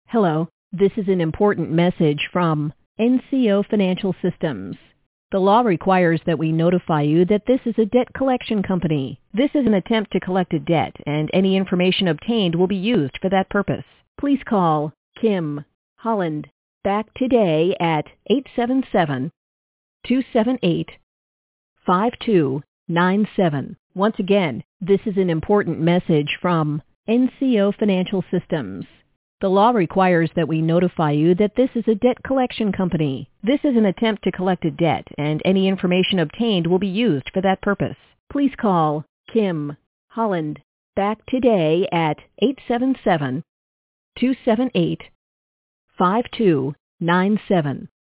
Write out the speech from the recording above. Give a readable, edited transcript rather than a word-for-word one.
Hello, this is an important message from NCO Financial Systems. The law requires that we notify you that this is a debt collection company. This is an attempt to collect a debt, and any information obtained will be used for that purpose. Please call Kim Holland back today at 877-278-5297. Once again, this is an important message from NCO Financial Systems. The law requires that we notify you that this is a debt collection company. This is an attempt to collect a debt, and any information obtained will be used for that purpose. Please call Kim Holland back today at 877-278-5297.